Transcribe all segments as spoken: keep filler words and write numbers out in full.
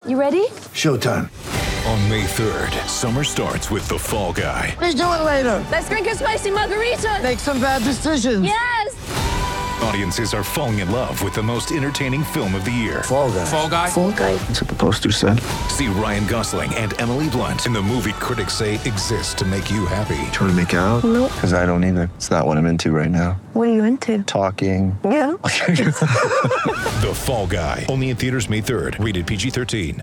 You ready? Showtime. On May third, summer starts with The Fall Guy. Let's do it later. Let's drink a spicy margarita. Make some bad decisions. Yes! Audiences are falling in love with the most entertaining film of the year. Fall Guy. Fall Guy? Fall Guy. That's what the poster said. See Ryan Gosling and Emily Blunt in the movie critics say exists to make you happy. Trying to make it out? Nope. Because I don't either. It's not what I'm into right now. What are you into? Talking. Yeah. The Fall Guy. Only in theaters May third. Rated P G thirteen.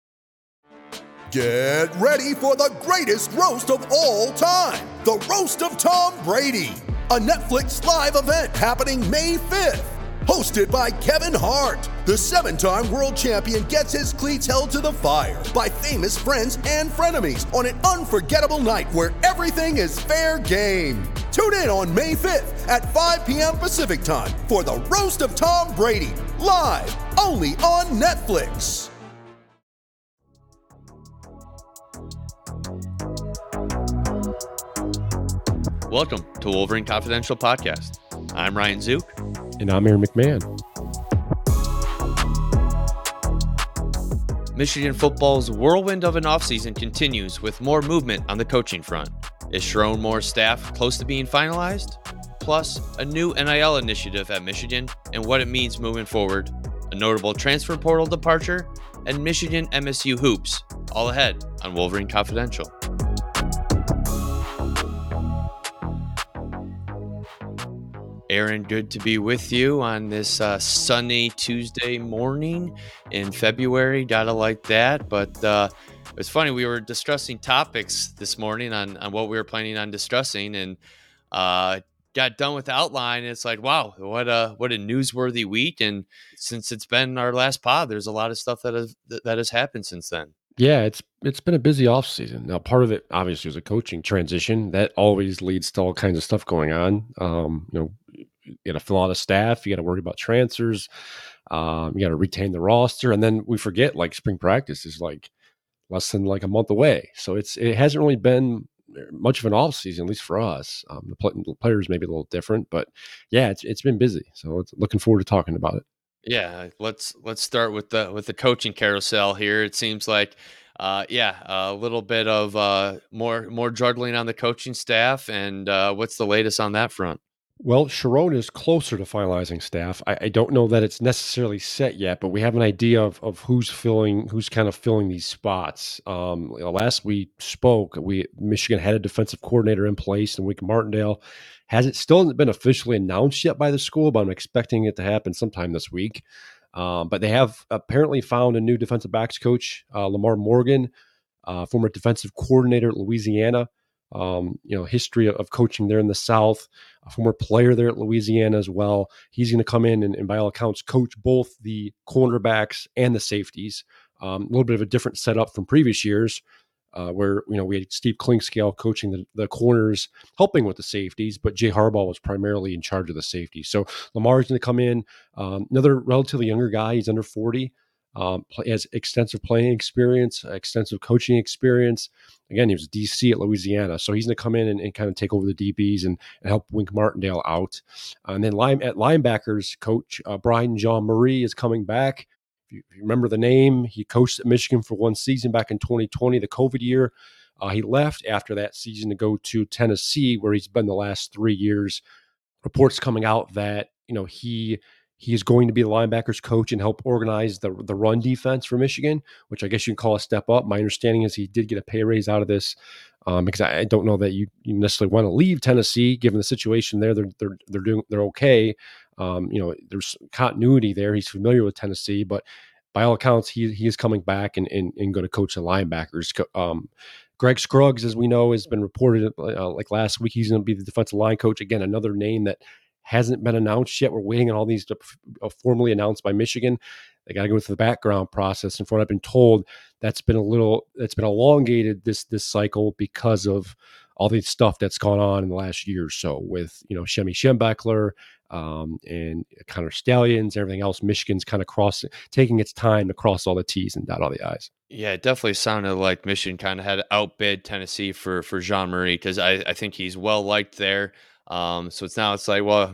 Get ready for the greatest roast of all time. The Roast of Tom Brady. A Netflix live event happening May fifth. Hosted by Kevin Hart. The seven-time world champion gets his cleats held to the fire by famous friends and frenemies on an unforgettable night where everything is fair game. Tune in on May fifth at five p.m. Pacific time for the Roast of Tom Brady. Live only on Netflix. Welcome to Wolverine Confidential Podcast. I'm Ryan Zook. And I'm Aaron McMahon. Michigan football's whirlwind of an offseason continues with more movement on the coaching front. Is Sherrone Moore's staff close to being finalized? Plus, a new N I L initiative at Michigan and what it means moving forward, a notable transfer portal departure, and Michigan M S U hoops, all ahead on Wolverine Confidential. Aaron, good to be with you on this uh, sunny Tuesday morning in February. Gotta like that. But uh, it was funny. We were discussing topics this morning on, on what we were planning on discussing, and uh, got done with the outline. And it's like, wow, what a what a newsworthy week. And since it's been our last pod, there's a lot of stuff that has that has happened since then. Yeah, it's it's been a busy off season. Now, part of it obviously was a coaching transition. That always leads to all kinds of stuff going on. Um, you know, you got to fill out a staff. You got to worry about transfers. Um, you got to retain the roster, and then we forget like spring practice is like less than like a month away. So it's it hasn't really been much of an off season, at least for us. Um, the, pl- the players may be a little different, but yeah, it's it's been busy. So it's, looking forward to talking about it. Yeah, let's let's start with the with the coaching carousel here. It seems like, uh, yeah, a little bit of uh, more more juggling on the coaching staff. And uh, what's the latest on that front? Well, Sherrone is closer to finalizing staff. I, I don't know that it's necessarily set yet, but we have an idea of, of who's filling, who's kind of filling these spots. Um, you know, last we spoke, we Michigan had a defensive coordinator in place, and Wink Martindale has it still hasn't been officially announced yet by the school, but I'm expecting it to happen sometime this week. Um, but they have apparently found a new defensive backs coach, uh, Lamar Morgan, uh, former defensive coordinator at Louisiana. Um, you know, history of coaching there in the South, a former player there at Louisiana as well. He's going to come in and, and by all accounts, coach both the cornerbacks and the safeties. Um, a little bit of a different setup from previous years uh, where, you know, we had Steve Klingscale coaching the, the corners, helping with the safeties, but Jay Harbaugh was primarily in charge of the safeties. So Lamar's going to come in, um, another relatively younger guy. He's under forty. Um, has extensive playing experience, extensive coaching experience. Again, he was a D C at Louisiana, so he's going to come in and, and kind of take over the D Bs and, and help Wink Martindale out. Uh, and then line, at linebackers, coach uh, Brian Jean-Marie is coming back. If you, if you remember the name, he coached at Michigan for one season back in twenty twenty, the COVID year. Uh, he left after that season to go to Tennessee, where he's been the last three years. Reports coming out that, you know, he He is going to be the linebackers coach and help organize the the run defense for Michigan, which I guess you can call a step up. My understanding is he did get a pay raise out of this um, because I, I don't know that you, you necessarily want to leave Tennessee given the situation there. They're they're they're doing they're okay. Um, you know, there's continuity there. He's familiar with Tennessee, but by all accounts, he he is coming back and and, and going to coach the linebackers. Um, Greg Scruggs, as we know, has been reported uh, like last week. He's going to be the defensive line coach again. Another name that hasn't been announced yet. We're waiting on all these to uh, formally announced by Michigan. They got to go through the background process. And from what I've been told, that's been a little, that's been elongated this this cycle because of all the stuff that's gone on in the last year or so with, you know, Shemi Schembechler um, and Connor Stallions, everything else. Michigan's kind of crossing, taking its time to cross all the T's and dot all the I's. Yeah, it definitely sounded like Michigan kind of had to outbid Tennessee for for Jean-Marie because I, I think he's well liked there. Um, so it's now it's like, well,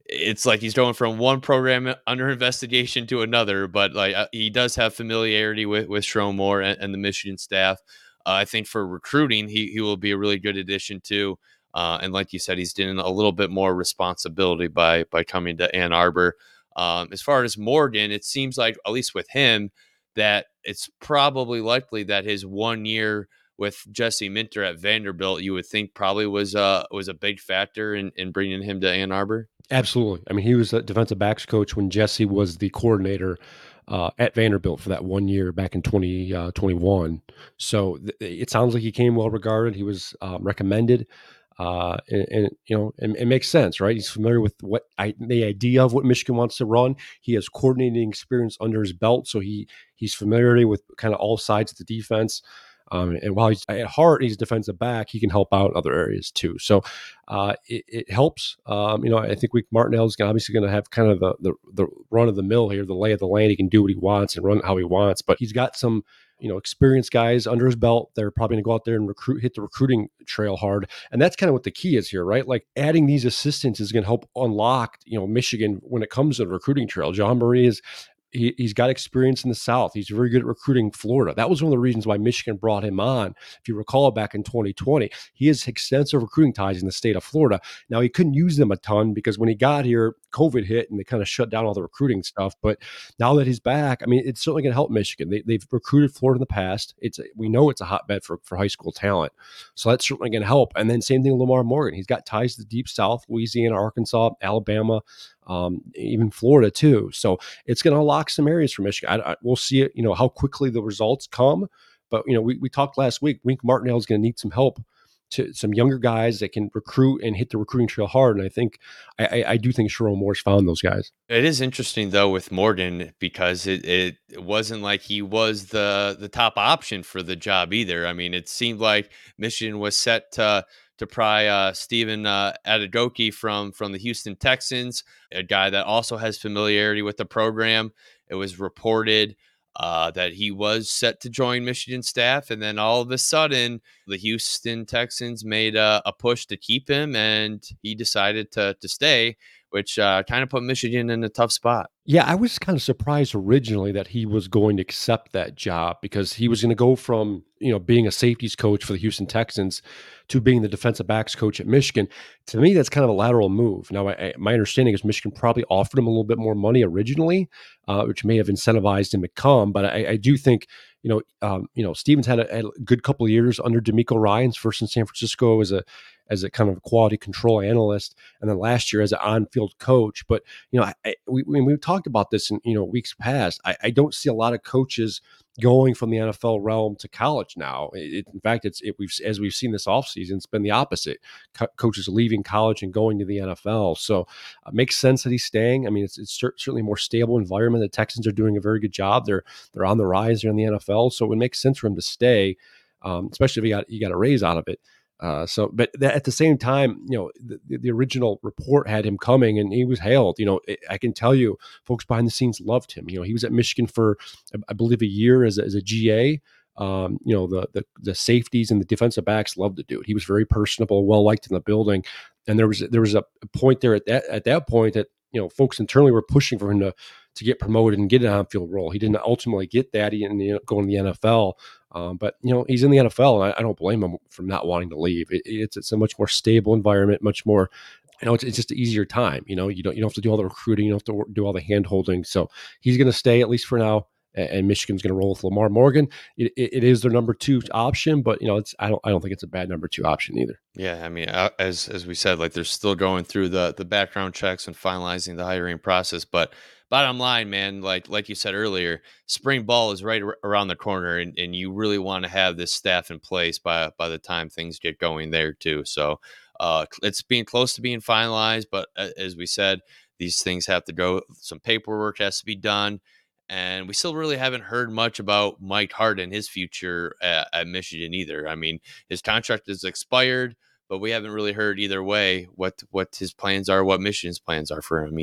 it's like he's going from one program under investigation to another, but like uh, he does have familiarity with with Sherrone Moore and, and the Michigan staff. Uh, I think for recruiting, he he will be a really good addition too. Uh, and like you said, he's getting a little bit more responsibility by by coming to Ann Arbor. Um, as far as Morgan, it seems like, at least with him, that it's probably likely that his one year with Jesse Minter at Vanderbilt, you would think probably was uh was a big factor in, in bringing him to Ann Arbor. Absolutely. I mean, he was a defensive backs coach when Jesse was the coordinator uh, at Vanderbilt for that one year back in twenty twenty-one. So th- it sounds like he came well regarded. He was um, recommended. Uh, and, and you know, it, it makes sense, right? He's familiar with what I, the idea of what Michigan wants to run. He has coordinating experience under his belt, so he he's familiar with kind of all sides of the defense. Um, and while he's at heart, he's a defensive back, he can help out in other areas too. So uh, it, it helps. Um, you know, I think Wink Martindale is obviously going to have kind of the, the the run of the mill here, the lay of the land. He can do what he wants and run how he wants, but he's got some, you know, experienced guys under his belt. They're probably going to go out there and recruit, hit the recruiting trail hard. And that's kind of what the key is here, right? Like adding these assistants is going to help unlock, you know, Michigan when it comes to the recruiting trail. John Marie is, He, he's got experience in the South. He's very good at recruiting Florida. That was one of the reasons why Michigan brought him on. If you recall back in twenty twenty, he has extensive recruiting ties in the state of Florida. Now, he couldn't use them a ton because when he got here, COVID hit and they kind of shut down all the recruiting stuff. But now that he's back, I mean, it's certainly going to help Michigan. They, they've recruited Florida in the past. It's we know it's a hotbed for, for high school talent. So that's certainly going to help. And then same thing with Lamar Morgan. He's got ties to the deep South, Louisiana, Arkansas, Alabama, um, even Florida too. So it's going to unlock some areas for Michigan. I, I, we'll see it, you know, how quickly the results come. But, you know, we, we talked last week, Wink Martindale is going to need some help to some younger guys that can recruit and hit the recruiting trail hard. And I think, I, I, I do think Sherrone Moore's found those guys. It is interesting though with Morgan because it, it it wasn't like he was the the top option for the job either. I mean, it seemed like Michigan was set to to pry uh, Stephen uh, Adegoke from from the Houston Texans, a guy that also has familiarity with the program. It was reported uh, that he was set to join Michigan staff, and then all of a sudden, the Houston Texans made a, a push to keep him, and he decided to to stay, which uh, kind of put Michigan in a tough spot. Yeah, I was kind of surprised originally that he was going to accept that job because he was going to go from, you know, being a safeties coach for the Houston Texans to being the defensive backs coach at Michigan. To me, that's kind of a lateral move. Now, I, I, my understanding is Michigan probably offered him a little bit more money originally, uh, which may have incentivized him to come. But I, I do think, you know, um, you know, Stevens had a, had a good couple of years under DeMeco Ryans, first in San Francisco as a as a kind of quality control analyst, and then last year as an on-field coach. But, you know, I, we, when we talked about this in, you know, weeks past, I, I don't see a lot of coaches going from the N F L realm to college now. It, in fact, it's it, we've as we've seen this offseason, it's been the opposite. Co- coaches leaving college and going to the N F L. So it uh, makes sense that he's staying. I mean, it's, it's certainly a more stable environment. The Texans are doing a very good job. They're they're on the rise. They're in the N F L. So it would make sense for him to stay, um, especially if he got, he got a raise out of it. Uh, so, but that, at the same time, you know, the, the original report had him coming and he was hailed. You know, it, I can tell you, folks behind the scenes loved him. You know, he was at Michigan for, I believe, a year as a, as a G A. Um, you know, the, the the safeties and the defensive backs loved the dude. He was very personable, well liked in the building. And there was there was a point there at that at that point that, you know, folks internally were pushing for him to to get promoted and get an on-field role. He didn't ultimately get that. He ended up going to the N F L. Um, but, you know, he's in the N F L, and I, I don't blame him for not wanting to leave. It, it's it's a much more stable environment, much more, you know, it's, it's just an easier time. You know, you don't you don't have to do all the recruiting, you don't have to do all the hand-holding. So he's going to stay, at least for now, and, and Michigan's going to roll with Lamar Morgan. It, it, it is their number two option, but, you know, it's I don't I don't think it's a bad number two option either. Yeah, I mean, uh, as as we said, like they're still going through the the background checks and finalizing the hiring process, but bottom line, man, like like you said earlier, spring ball is right ar- around the corner, and, and you really want to have this staff in place by by the time things get going there too. So uh, it's being close to being finalized, but uh, as we said, these things have to go. Some paperwork has to be done, and we still really haven't heard much about Mike Hart and his future at, at Michigan either. I mean, his contract is expired, but we haven't really heard either way what what his plans are, what Michigan's plans are for him either.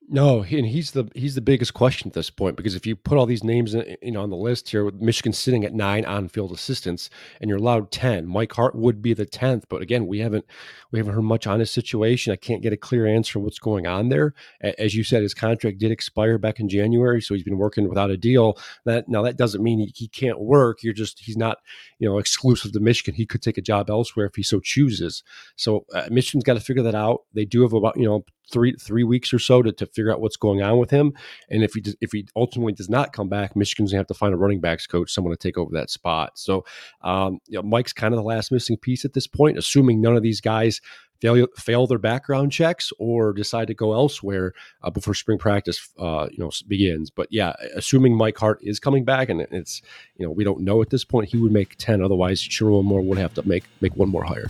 No, he, and he's the he's the biggest question at this point because if you put all these names in, you know, on the list here, with Michigan sitting at nine on-field assistants, and you're allowed ten, Mike Hart would be the tenth. But again, we haven't we haven't heard much on his situation. I can't get a clear answer on what's going on there. A- As you said, his contract did expire back in January, so he's been working without a deal. That now that doesn't mean he, he can't work. You're just he's not you know exclusive to Michigan. He could take a job elsewhere if he so chooses. So uh, Michigan's got to figure that out. They do have about you know three three weeks or so to, to figure out what's going on with him. And if he does, if he ultimately does not come back, Michigan's gonna have to find a running backs coach, someone to take over that spot. So um, you know, Mike's kind of the last missing piece at this point, assuming none of these guys fail fail their background checks or decide to go elsewhere uh, before spring practice uh, you know begins. But yeah, assuming Mike Hart is coming back, and it's you know we don't know at this point, he would make ten. Otherwise, Sherwood Moore would have to make make one more hire.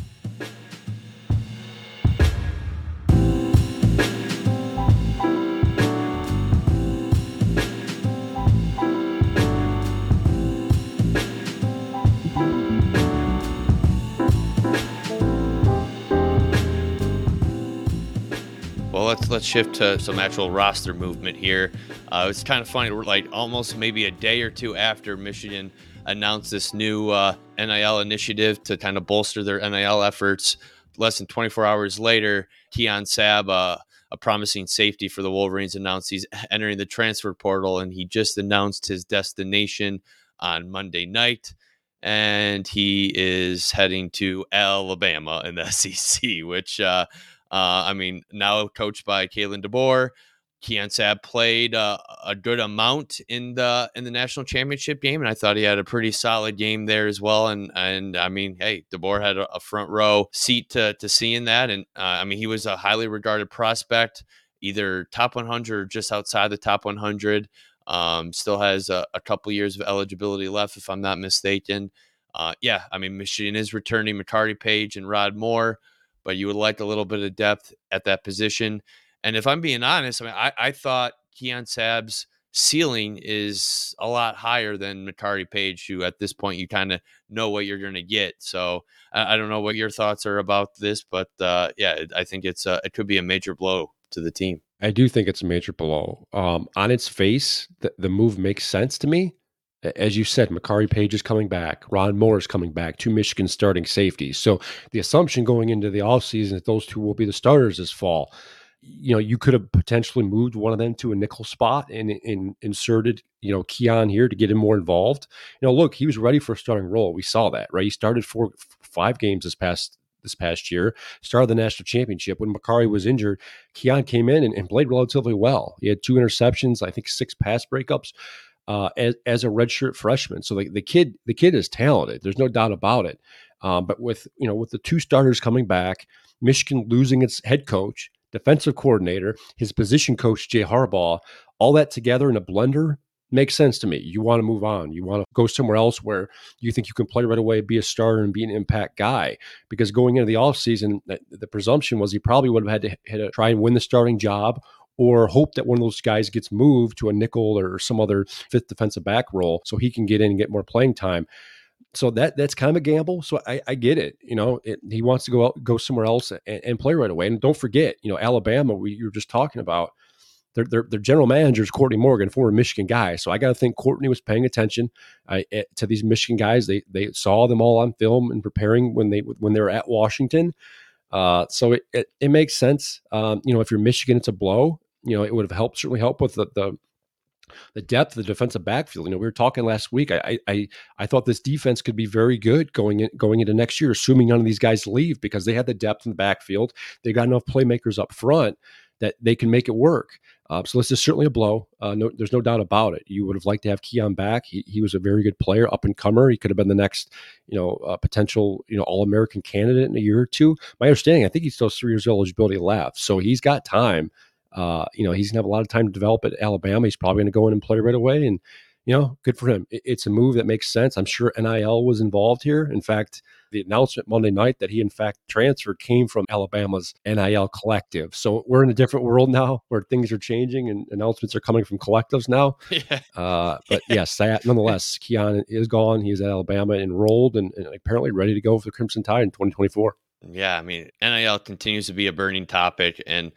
Well, let's let's shift to some actual roster movement here. Uh, it's kind of funny. We're like almost maybe a day or two after Michigan announced this new uh, N I L initiative to kind of bolster their N I L efforts. Less than twenty-four hours later, Keon Sabb, uh, a promising safety for the Wolverines, announced he's entering the transfer portal, and he just announced his destination on Monday night. And he is heading to Alabama in the S E C, which uh, Uh, I mean, now coached by Kalen DeBoer, Keon Sabb played uh, a good amount in the in the national championship game, and I thought he had a pretty solid game there as well. And and I mean, hey, DeBoer had a, a front row seat to to seeing that, and uh, I mean, he was a highly regarded prospect, either top one hundred or just outside the top one hundred. Um, still has a, a couple years of eligibility left, if I'm not mistaken. Uh, yeah, I mean, Michigan is returning McCarty Page and Rod Moore, but you would like a little bit of depth at that position. And if I'm being honest, I mean, I, I thought Keon Sabb's ceiling is a lot higher than McCarty Page, who at this point you kind of know what you're going to get. So I, I don't know what your thoughts are about this, but uh, yeah, I think it's uh, it could be a major blow to the team. I do think it's a major blow. Um, on its face, the, the move makes sense to me. As you said, Makari Page is coming back. Ron Moore is coming back. Two Michigan starting safeties. So the assumption going into the offseason that those two will be the starters this fall. You know, you could have potentially moved one of them to a nickel spot and, and inserted, you know, Keon here to get him more involved. You know, look, he was ready for a starting role. We saw that, right? He started four, five games this past this past year, started the national championship. When Makari was injured, Keon came in and, and played relatively well. He had two interceptions, I think six pass breakups. Uh, as, as a redshirt freshman. So the, the kid, the kid is talented. There's no doubt about it. Um, but with, you know, with the two starters coming back, Michigan losing its head coach, defensive coordinator, his position coach, Jay Harbaugh, all that together in a blender makes sense to me. You want to move on. You want to go somewhere else where you think you can play right away, be a starter and be an impact guy. Because going into the offseason, the, the presumption was he probably would have had to, had to try and win the starting job or hope that one of those guys gets moved to a nickel or some other fifth defensive back role so he can get in and get more playing time. So that that's kind of a gamble. So I, I get it. You know, it, he wants to go out, go somewhere else and, and play right away. And don't forget, you know, Alabama, we you were just talking about, their, their, their general manager is Courtney Morgan, former Michigan guy. So I got to think Courtney was paying attention uh, to these Michigan guys. They they saw them all on film and preparing when they when they were at Washington. Uh, so it, it, it makes sense. Um, you know, if you're Michigan, it's a blow. You know, it would have helped, certainly helped with the, the the depth of the defensive backfield. You know, we were talking last week. I I I thought this defense could be very good going in, going into next year, assuming none of these guys leave, because they had the depth in the backfield. They got enough playmakers up front that they can make it work. Uh, so this is certainly a blow. Uh, no, there's no doubt about it. You would have liked to have Keon back. He he was a very good player, up and comer. He could have been the next, you know, uh, potential, you know, All-American candidate in a year or two. My understanding, I think he still has three years eligibility left, so he's got time. Uh, you know, he's gonna have a lot of time to develop at Alabama. He's probably going to go in and play right away, and you know, good for him. It, it's a move that makes sense. I'm sure N I L was involved here. In fact, the announcement Monday night that he in fact transferred came from Alabama's N I L collective. So we're in a different world now where things are changing and announcements are coming from collectives now. Yeah. Uh, but yes, that nonetheless, Keon is gone. He's at Alabama, enrolled, and, and apparently ready to go for the Crimson Tide in twenty twenty-four. Yeah, I mean, N I L continues to be a burning topic, and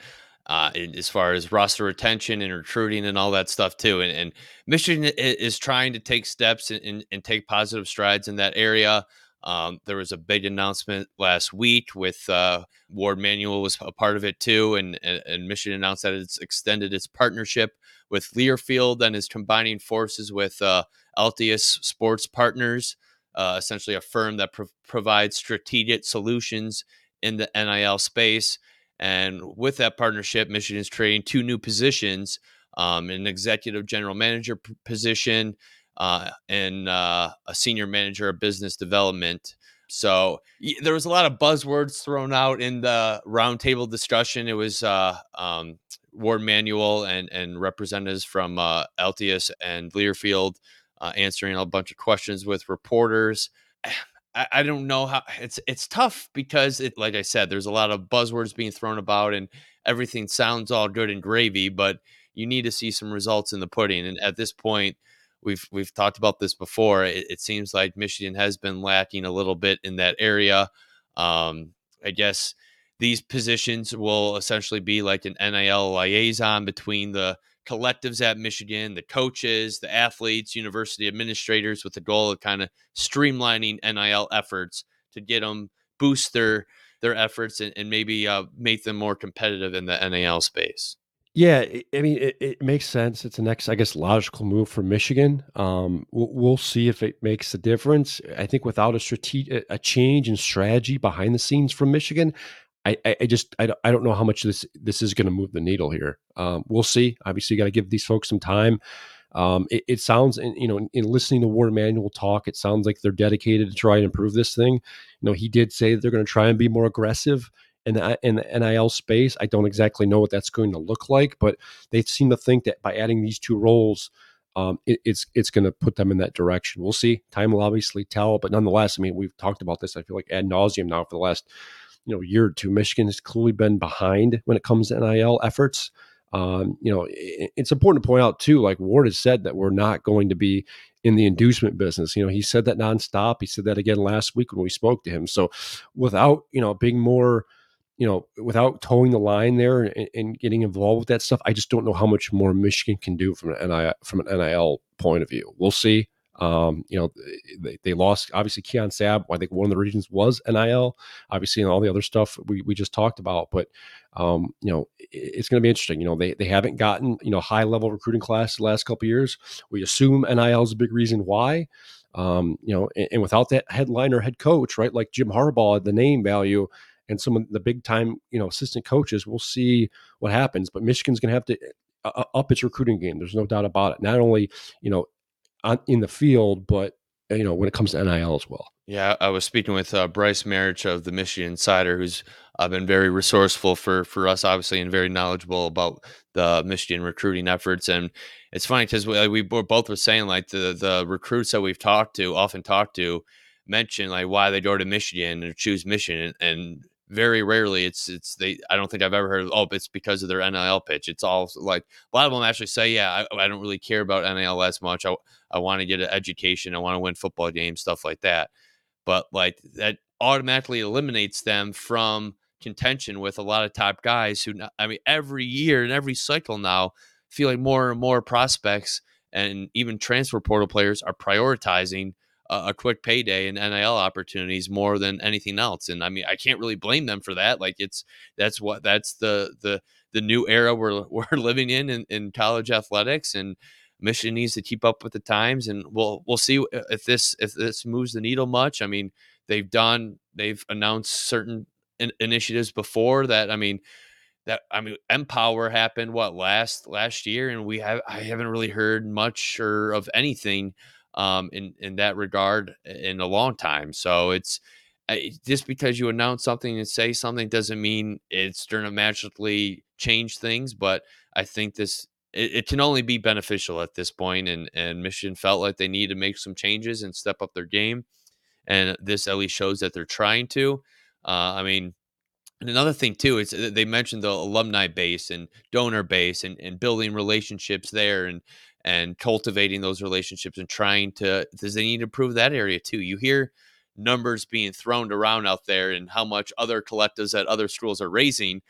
uh, in, as far as roster retention and recruiting and all that stuff too. And, and Michigan i- is trying to take steps and, and, and take positive strides in that area. Um, there was a big announcement last week with uh, Ward Manuel was a part of it too, and, and and Michigan announced that it's extended its partnership with Learfield and is combining forces with uh, Altius Sports Partners, uh, essentially a firm that pro- provides strategic solutions in the N I L space. And with that partnership, Michigan is creating two new positions, um, an executive general manager p- position uh, and uh, a senior manager of business development. So y- there was a lot of buzzwords thrown out in the roundtable discussion. It was uh, um, Ward Manuel and, and representatives from uh, Altius and Learfield uh, answering a bunch of questions with reporters. I, I don't know how it's it's tough because it, like I said, there's a lot of buzzwords being thrown about and everything sounds all good and gravy, but you need to see some results in the pudding. And at this point, we've we've talked about this before. It, it seems like Michigan has been lacking a little bit in that area. Um, I guess these positions will essentially be like an N I L liaison between the collectives at Michigan, the coaches, the athletes, university administrators, with the goal of kind of streamlining N I L efforts to get them boost their their efforts and, and maybe uh, make them more competitive in the N I L space. Yeah, I I mean, it, it makes sense. It's the next, I guess, logical move for Michigan. Um, we'll, we'll see if it makes a difference. I think without a strategic, a change in strategy behind the scenes from Michigan, I, I, I just, I don't, I don't know how much this this is going to move the needle here. Um, we'll see. Obviously, you got to give these folks some time. Um, it, it sounds, and you know, in, in listening to Ward Manuel talk, it sounds like they're dedicated to try and improve this thing. You know, he did say that they're going to try and be more aggressive in the, in the N I L space. I don't exactly know what that's going to look like, but they seem to think that by adding these two roles, um, it, it's it's going to put them in that direction. We'll see. Time will obviously tell, but nonetheless, I mean, we've talked about this, I feel like ad nauseum now for the last you know year or two. Michigan has clearly been behind when it comes to N I L efforts. Um, you know, it, it's important to point out too, like Ward has said that we're not going to be in the inducement business. You know, he said that nonstop. He said that again last week when we spoke to him. So without, you know, being more, you know, without towing the line there and, and getting involved with that stuff, I just don't know how much more Michigan can do from an N I L, from an N I L point of view. We'll see. Um, you know, they, they lost obviously Keon Sabb. I think one of the regions was N I L, obviously, and all the other stuff we, we just talked about. But um, you know, it, it's going to be interesting. You know, they they haven't gotten you know high level recruiting class the last couple of years. We assume N I L is a big reason why. Um, you know, and, and without that headliner head coach, right, like Jim Harbaugh, the name value and some of the big time, you know, assistant coaches, we'll see what happens. But Michigan's going to have to uh, up its recruiting game. There's no doubt about it. Not only, you know, on, in the field, but, you know, when it comes to N I L as well. Yeah, I was speaking with uh, Bryce Marich of the Michigan Insider, who's uh, been very resourceful for for us, obviously, and very knowledgeable about the Michigan recruiting efforts. And it's funny because we, like, we were both were saying like the the recruits that we've talked to, often talked to, mention like why they go to Michigan and choose Michigan, and very rarely it's it's they. I don't think I've ever heard, oh, it's because of their N I L pitch. It's all like a lot of them actually say, yeah, I, I don't really care about N I L as much. I I want to get an education. I want to win football games, stuff like that. But like that automatically eliminates them from contention with a lot of top guys who, I mean, every year and every cycle now feel like more and more prospects and even transfer portal players are prioritizing a, a quick payday and N I L opportunities more than anything else. And I mean, I can't really blame them for that. Like it's, that's what, that's the, the, the new era we're, we're living in, in, in college athletics, and Michigan needs to keep up with the times, and we'll we'll see if this if this moves the needle much. I mean, they've done they've announced certain in, initiatives before that. I mean, that I mean, Empower happened what last last year, and we have I haven't really heard much or of anything um, in in that regard in a long time. So it's just because you announce something and say something doesn't mean it's going to magically change things. But I think this. It, it can only be beneficial at this point, and and Michigan felt like they need to make some changes and step up their game, and this at least shows that they're trying to. Uh, I mean, and another thing too is they mentioned the alumni base and donor base and, and building relationships there and and cultivating those relationships and trying to, because they need to improve that area too. You hear numbers being thrown around out there and how much other collectives at other schools are raising.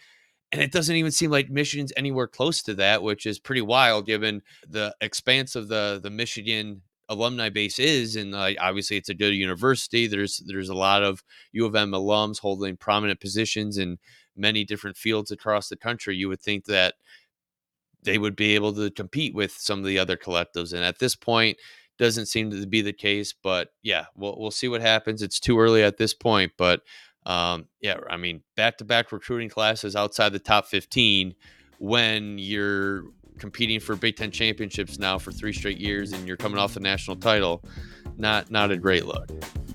And it doesn't even seem like Michigan's anywhere close to that, which is pretty wild given the expanse of the the Michigan alumni base is. And uh, obviously, it's a good university. There's there's a lot of U of M alums holding prominent positions in many different fields across the country. You would think that they would be able to compete with some of the other collectives, and at this point, doesn't seem to be the case. But yeah, we'll we'll see what happens. It's too early at this point, but. Um, yeah, I mean, back-to-back recruiting classes outside the top fifteen when you're competing for Big Ten championships now for three straight years and you're coming off a national title, not not a great look.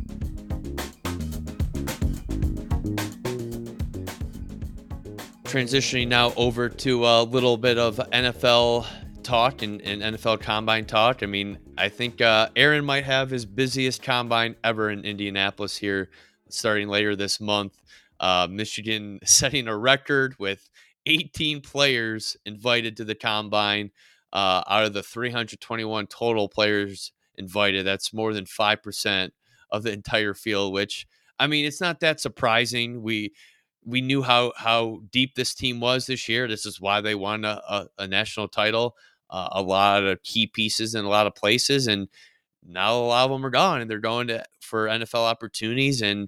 Transitioning now over to a little bit of N F L talk and, and N F L combine talk. I mean, I think uh, Aaron might have his busiest combine ever in Indianapolis here starting later this month. Uh, Michigan setting a record with eighteen players invited to the combine uh, out of the three hundred twenty-one total players invited. That's more than five percent of the entire field, which, I mean, it's not that surprising. We we knew how how deep this team was this year. This is why they won a, a, a national title. Uh, a lot of key pieces in a lot of places, and now a lot of them are gone, and they're going to for N F L opportunities. And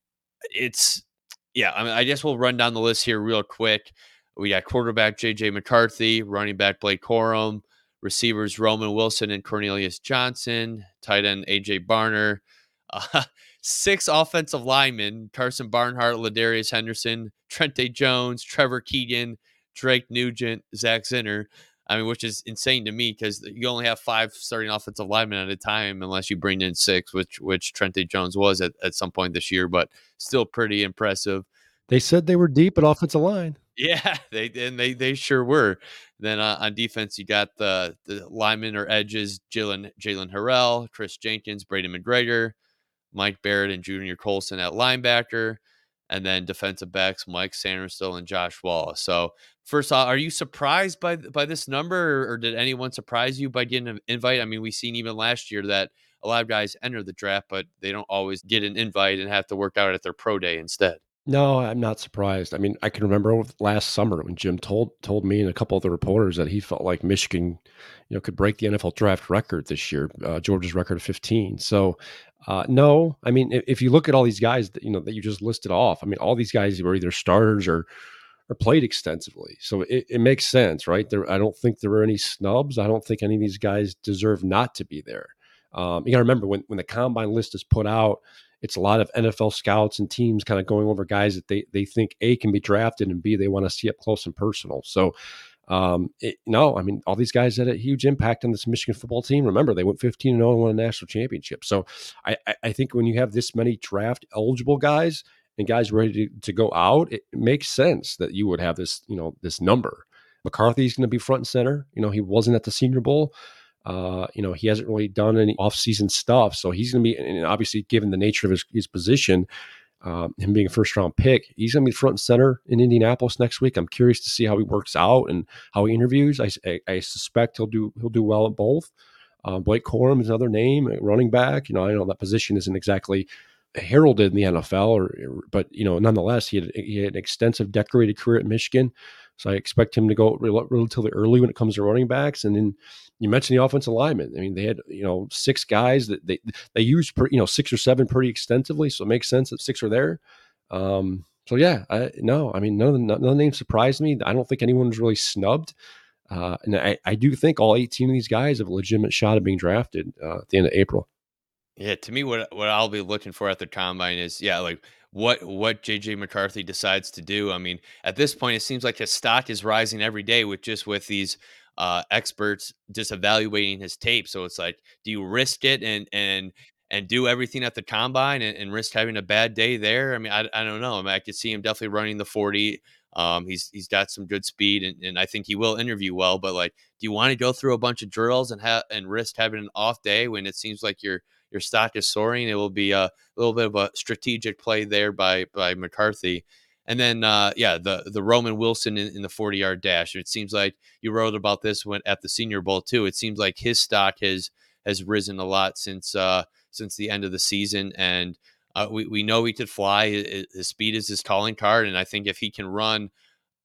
it's, yeah, I mean, I guess we'll run down the list here real quick. We got quarterback J J McCarthy, running back Blake Corum, receivers Roman Wilson and Cornelius Johnson, tight end A J Barner, uh, six offensive linemen, Carson Barnhart, Ladarius Henderson, Trente Jones, Trevor Keegan, Drake Nugent, Zach Zinner. I mean, which is insane to me because you only have five starting offensive linemen at a time unless you bring in six, which which Trente Jones was at, at some point this year, but still pretty impressive. They said they were deep at offensive line. Yeah, they and they they sure were. Then uh, on defense, you got the the linemen or edges: Jalen Jalen Harrell, Chris Jenkins, Brady McGregor, Mike Barrett, and Junior Colson at linebacker, and then defensive backs Mike Sanderstill and Josh Wallace. So first off, are you surprised by by this number, or, or did anyone surprise you by getting an invite? I mean, we've seen even last year that a lot of guys enter the draft, but they don't always get an invite and have to work out at their pro day instead. No, I'm not surprised. I mean, I can remember last summer when Jim told told me and a couple of the reporters that he felt like Michigan, you know, could break the N F L draft record this year, uh, Georgia's record of fifteen. So, uh, no, I mean, if, if you look at all these guys that you know that you just listed off, I mean, all these guys were either starters or or played extensively. So it, it makes sense, right? There, I don't think there were any snubs. I don't think any of these guys deserve not to be there. Um, you got to remember when when the combine list is put out, it's a lot of N F L scouts and teams kind of going over guys that they they think A, can be drafted, and B, they want to see up close and personal. So, um, it, no, I mean, all these guys had a huge impact on this Michigan football team. Remember, they went fifteen and oh and won a national championship. So I, I think when you have this many draft eligible guys and guys ready to, to go out, it makes sense that you would have this, you know, this number. McCarthy's going to be front and center. You know, he wasn't at the Senior Bowl. Uh, you know, he hasn't really done any off-season stuff, so he's going to be, and obviously, given the nature of his, his position, um, him being a first-round pick, he's going to be front and center in Indianapolis next week. I'm curious to see how he works out and how he interviews. I, I, I suspect he'll do he'll do well at both. Uh, Blake Corum is another name, running back. You know, I know that position isn't exactly heralded in the N F L, or but you know, nonetheless, he had he had an extensive, decorated career at Michigan. So I expect him to go relatively early when it comes to running backs. And then you mentioned the offensive linemen. I mean, they had, you know, six guys that they, they used, per, you know, six or seven pretty extensively. So it makes sense that six are there. Um, so yeah, I, no, I mean, none of the, none of the names surprised me. I don't think anyone was really snubbed. Uh, and I, I do think all eighteen of these guys have a legitimate shot of being drafted uh, at the end of April. Yeah, to me, what what I'll be looking for at the combine is, yeah, like what what J J McCarthy decides to do. I mean, at this point, it seems like his stock is rising every day with just with these uh, experts just evaluating his tape. So it's like, do you risk it and and and do everything at the combine and, and risk having a bad day there? I mean, I, I don't know. I mean, I could see him definitely running the forty. Um, he's he's got some good speed, and, and I think he will interview well. But like, do you want to go through a bunch of drills and have and risk having an off day when it seems like you're your stock is soaring? It will be a little bit of a strategic play there by by McCarthy. And then, uh, yeah, the the Roman Wilson in, in the forty-yard dash. It seems like you wrote about this when at the Senior Bowl too. It seems like his stock has has risen a lot since uh, since the end of the season. And uh, we we know he could fly. His, his speed is his calling card, and I think if he can run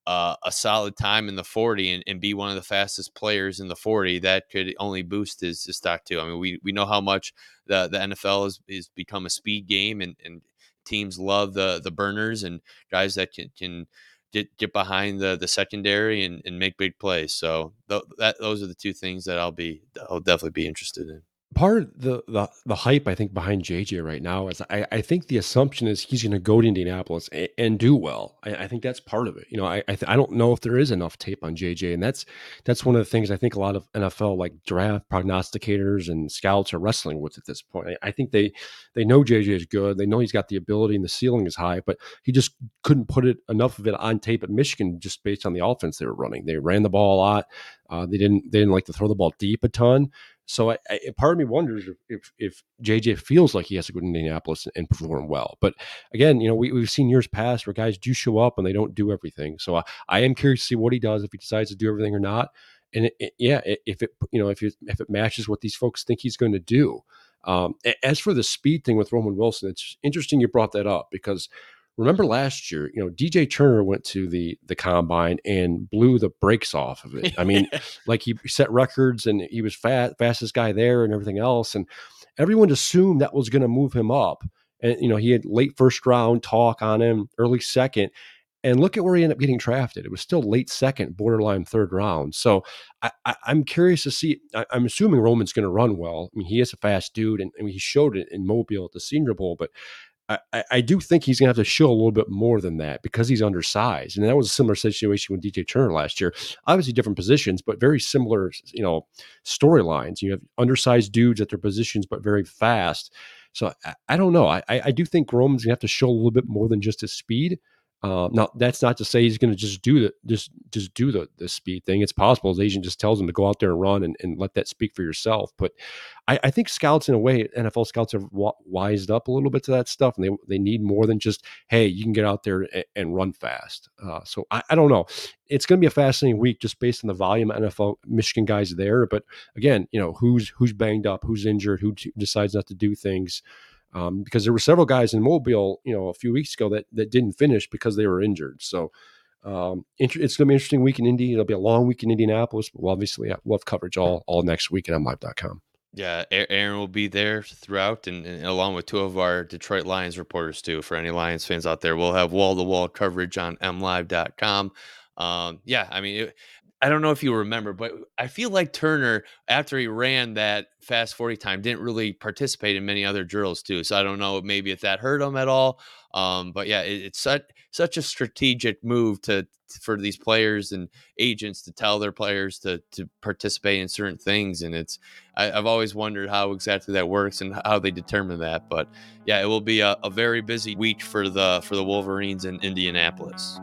uh, a solid time in the forty and, and be one of the fastest players in the forty, that could only boost his, his stock too. I mean, we we know how much the, the N F L has, has become a speed game, and, and teams love the the burners and guys that can, can get get behind the the secondary and, and make big plays. So th- that those are the two things that I'll be I'll definitely be interested in. Part of the the the hype I think behind J J right now is I, I think the assumption is he's going to go to Indianapolis and, and do well. I, I think that's part of it. You know, I I, th- I don't know if there is enough tape on J J, and that's that's one of the things I think a lot of N F L like draft prognosticators and scouts are wrestling with at this point. I, I think they they know J J is good. They know he's got the ability and the ceiling is high, but he just couldn't put it enough of it on tape at Michigan just based on the offense they were running. They ran the ball a lot. Uh, they didn't they didn't like to throw the ball deep a ton. So I, I, part of me wonders if, if if J J feels like he has to go to Indianapolis and perform well. But again, you know, we, we've seen years past where guys do show up and they don't do everything. So I, I am curious to see what he does, if he decides to do everything or not. And it, it, yeah, if it you know if it, if it matches what these folks think he's going to do. Um, as for the speed thing with Roman Wilson, it's interesting you brought that up because remember last year, you know, D J Turner went to the the combine and blew the brakes off of it. I mean, like he set records and he was fast, fastest guy there and everything else. And everyone assumed that was going to move him up. And, you know, he had late first round talk on him, early second. And look at where he ended up getting drafted. It was still late second, borderline third round. So I, I, I'm curious to see. I, I'm assuming Roman's going to run well. I mean, he is a fast dude, and, and he showed it in Mobile at the Senior Bowl. But I, I do think he's going to have to show a little bit more than that because he's undersized. And that was a similar situation with D J Turner last year. Obviously different positions, but very similar, you know, storylines. You have undersized dudes at their positions, but very fast. So I, I don't know. I, I do think Roman's going to have to show a little bit more than just his speed. Uh, now that's not to say he's going to just do the just just do the the speed thing. It's possible his agent just tells him to go out there and run and, and let that speak for yourself. But I, I think scouts, in a way, N F L scouts have w- wised up a little bit to that stuff, and they they need more than just, hey, you can get out there and, and run fast. Uh, so I, I don't know. It's going to be a fascinating week just based on the volume of N F L Michigan guys there. But again, you know, who's who's banged up, who's injured, who t- decides not to do things. Um, because there were several guys in Mobile, you know, a few weeks ago that that didn't finish because they were injured. So um, int- it's going to be an interesting week in Indy. It'll be a long week in Indianapolis, but we'll obviously have, we'll have coverage all all next week at M Live dot com. Yeah, Aaron will be there throughout, and, and along with two of our Detroit Lions reporters too. For any Lions fans out there, we'll have wall to wall coverage on M Live dot com. Um, yeah, I mean, it, I don't know if you remember, but I feel like Turner, after he ran that fast forty time, didn't really participate in many other drills too. So I don't know maybe if that hurt him at all. Um, but yeah, it, it's such such a strategic move to for these players and agents to tell their players to to participate in certain things. And it's I, I've always wondered how exactly that works and how they determine that. But yeah, it will be a, a very busy week for the for the Wolverines in Indianapolis.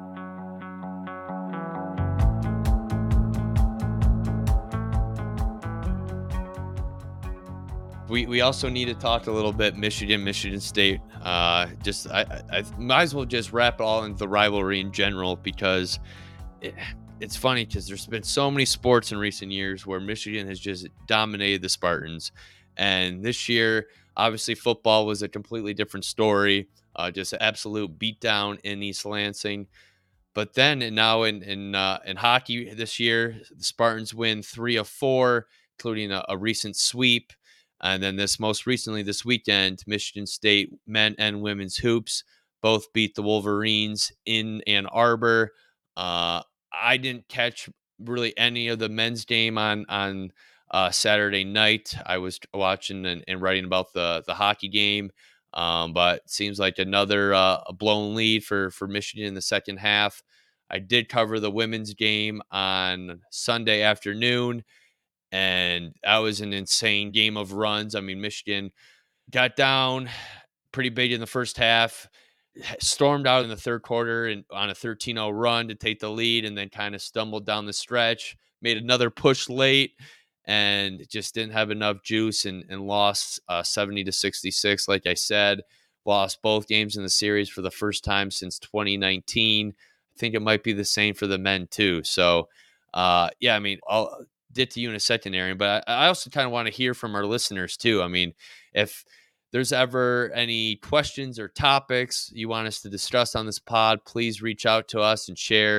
We we also need to talk a little bit Michigan, Michigan State. Uh, just I, I, I might as well just wrap it all into the rivalry in general because it, it's funny because there's been so many sports in recent years where Michigan has just dominated the Spartans, and this year obviously football was a completely different story. Uh, just an absolute beatdown in East Lansing. But then and now in in uh, in hockey this year, the Spartans win three of four, including a, a recent sweep. And then this most recently this weekend, Michigan State men and women's hoops both beat the Wolverines in Ann Arbor. Uh, I didn't catch really any of the men's game on on uh, Saturday night. I was watching and, and writing about the the hockey game, um, but it seems like another uh, a blown lead for for Michigan in the second half. I did cover the women's game on Sunday afternoon. And that was an insane game of runs. I mean, Michigan got down pretty big in the first half, stormed out in the third quarter and on a thirteen oh run to take the lead, and then kind of stumbled down the stretch, made another push late, and just didn't have enough juice and, and lost uh, seventy to sixty-six. Like I said, lost both games in the series for the first time since twenty nineteen. I think it might be the same for the men too. So, uh, yeah, I mean, I'll get to you in a second, Aaron, but I, I also kind of want to hear from our listeners too. I mean, if there's ever any questions or topics you want us to discuss on this pod, please reach out to us and share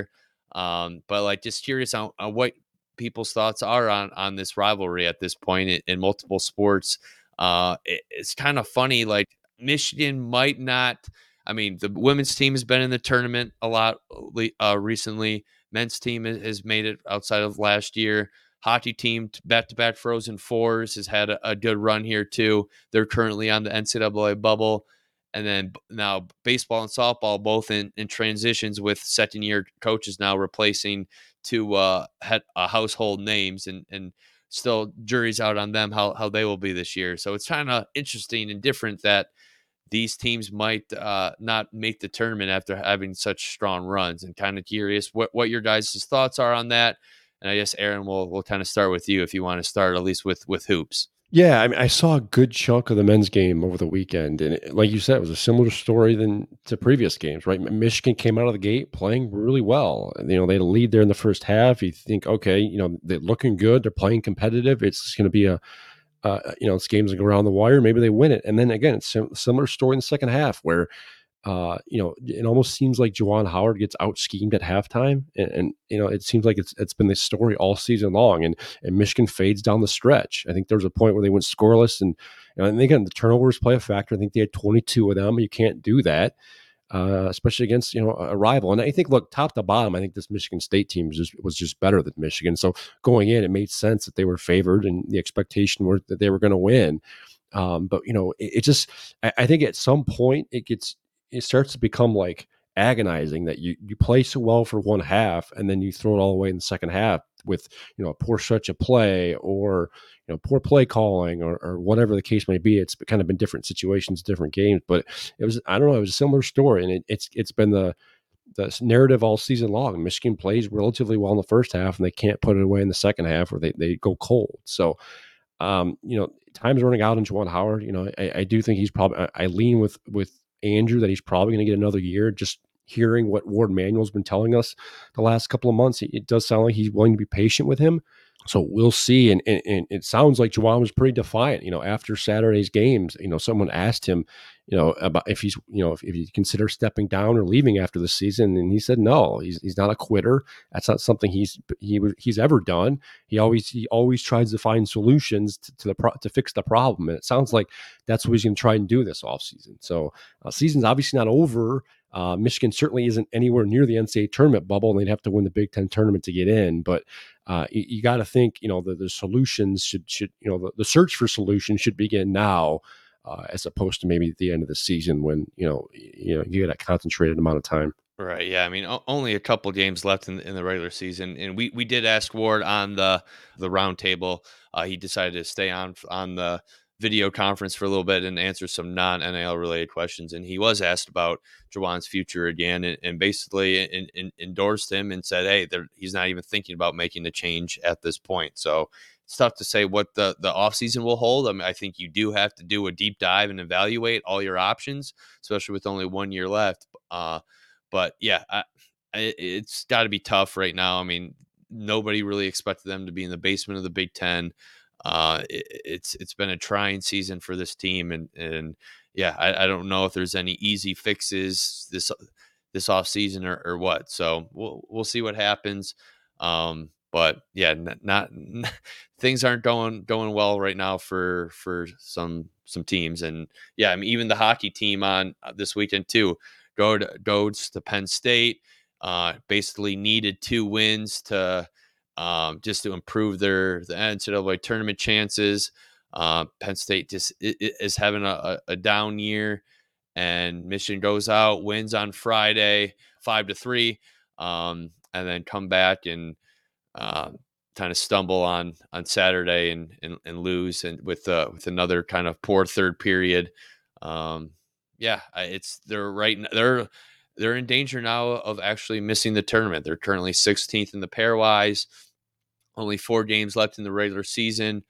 Um, but like, just curious on, on what people's thoughts are on on this rivalry at this point in, in multiple sports. Uh, it, it's kind of funny. Like Michigan might not. I mean, the women's team has been in the tournament a lot uh, recently. Men's team has made it outside of last year. Hockey team, back-to-back Frozen Fours, has had a, a good run here too. They're currently on the N C double A bubble. And then now baseball and softball both in, in transitions with second-year coaches now replacing two uh, head, uh, household names, and and still jury's out on them how, how they will be this year. So it's kind of interesting and different that these teams might uh, not make the tournament after having such strong runs, and kind of curious what, what your guys' thoughts are on that. And I guess, Aaron, we'll, we'll kind of start with you if you want to start at least with, with hoops. Yeah, I mean, I saw a good chunk of the men's game over the weekend, and it, like you said, it was a similar story than to previous games, right? Michigan came out of the gate playing really well. You know, they had a lead there in the first half. You think, okay, you know, they're looking good. They're playing competitive. It's going to be a, uh, you know, this game's going to go around the wire. Maybe they win it. And then again, it's a similar story in the second half where, uh, you know, it almost seems like Juwan Howard gets out schemed at halftime, and, and you know, it seems like it's it's been the story all season long, and and Michigan fades down the stretch. I think there was a point where they went scoreless, and you know, and again, the turnovers play a factor. I think they had twenty-two of them. You can't do that, uh, especially against, you know, a rival. And I think, look, top to bottom, I think this Michigan State team was just was just better than Michigan. So going in, it made sense that they were favored, and the expectation were that they were going to win. Um, but you know, it, it just, I, I think at some point it gets. It starts to become like agonizing that you, you play so well for one half and then you throw it all away in the second half with, you know, a poor stretch of play, or, you know, poor play calling, or, or whatever the case may be. It's kind of been different situations, different games, but it was, I don't know, it was a similar story. And it, it's, it's been the, the narrative all season long. Michigan plays relatively well in the first half and they can't put it away in the second half, or they, they go cold. So, um, you know, time's running out on Juwan Howard. You know, I, I do think he's probably, I, I lean with, with, Andrew that he's probably going to get another year. Just hearing what Ward Manuel's been telling us the last couple of months, it does sound like he's willing to be patient with him. So we'll see. And, and, and it sounds like Juwan was pretty defiant, you know, after Saturday's games. You know, someone asked him, you know, about if he's, you know, if, if he considers stepping down or leaving after the season. And he said, no, he's, he's not a quitter. That's not something he's, he he's ever done. He always, he always tries to find solutions to, to the, pro, to fix the problem. And it sounds like that's what he's going to try and do this offseason. So uh, season's obviously not over. Uh, Michigan certainly isn't anywhere near the N C double A tournament bubble, and they'd have to win the Big Ten tournament to get in. But uh, you, you got to think, you know, the, the solutions should, should, you know, the, the search for solutions should begin now, uh, as opposed to maybe at the end of the season when, you know, you know, you get a concentrated amount of time. Right. Yeah. I mean, o- only a couple games left in, in the regular season, and we, we did ask Ward on the the roundtable. Uh, he decided to stay on on the video conference for a little bit and answer some non-N I L related questions. And he was asked about Juwan's future again, and, and basically in, in, endorsed him and said, hey, he's not even thinking about making the change at this point. So it's tough to say what the, the offseason will hold. I mean, I think you do have to do a deep dive and evaluate all your options, especially with only one year left. Uh, but yeah, I, I, it's got to be tough right now. I mean, nobody really expected them to be in the basement of the Big Ten. Uh, it, it's it's been a trying season for this team, and and yeah, I, I don't know if there's any easy fixes this this off season or, or what. So we'll we'll see what happens. Um, but yeah, not, not things aren't going going well right now for for some some teams, and yeah, I mean even the hockey team on this weekend too. Go to, goes to Penn State. Uh, basically needed two wins to. Um, just to improve their the N C double A tournament chances. Uh, Penn State just it, it is having a, a down year, and Michigan goes out, wins on Friday, five to three, um, and then come back and uh, kind of stumble on on Saturday and and, and lose, and with uh, with another kind of poor third period. Um, yeah, it's they're right they're they're in danger now of actually missing the tournament. They're currently sixteenth in the pairwise. Only four games left in the regular season.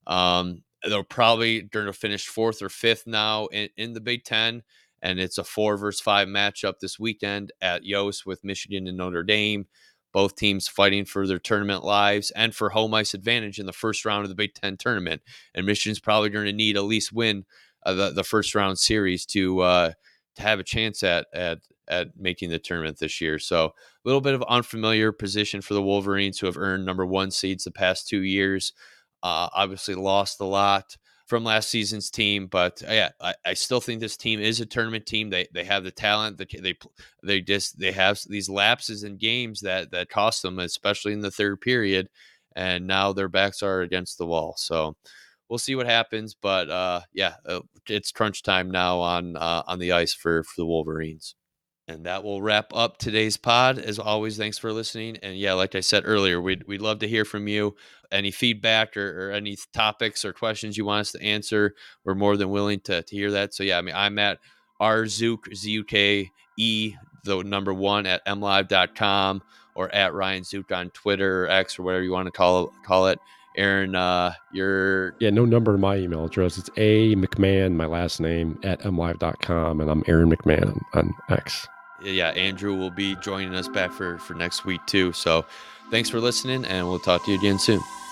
Um, they'll probably going to finish fourth or fifth now in, in the Big Ten, and it's a four versus five matchup this weekend at Yost with Michigan and Notre Dame. Both teams fighting for their tournament lives and for home ice advantage in the first round of the Big Ten tournament. And Michigan's probably going to need at least win uh, the the first round series to uh, to have a chance at at at making the tournament this year. So a little bit of unfamiliar position for the Wolverines, who have earned number one seeds the past two years. Uh, obviously lost a lot from last season's team, but uh, yeah, I, I still think this team is a tournament team. They they have the talent. They they they just they have these lapses in games that that cost them, especially in the third period, and now their backs are against the wall. So we'll see what happens. But uh, yeah, uh, it's crunch time now on uh, on the ice for for the Wolverines. And that will wrap up today's pod. As always, thanks for listening. And yeah, like I said earlier, we'd, we'd love to hear from you. Any feedback or, or any topics or questions you want us to answer, we're more than willing to, to hear that. So yeah, I mean, I'm at rzook, Z U K E, the number one, at m live dot com, or at Ryan Zook on Twitter or X or whatever you want to call it. Call it. Aaron, uh, you're... Yeah, no number in my email address. It's A McMahon, my last name, at m live dot com, and I'm Aaron McMahon on, on X. Yeah, Andrew will be joining us back for, for next week too. So thanks for listening, and we'll talk to you again soon.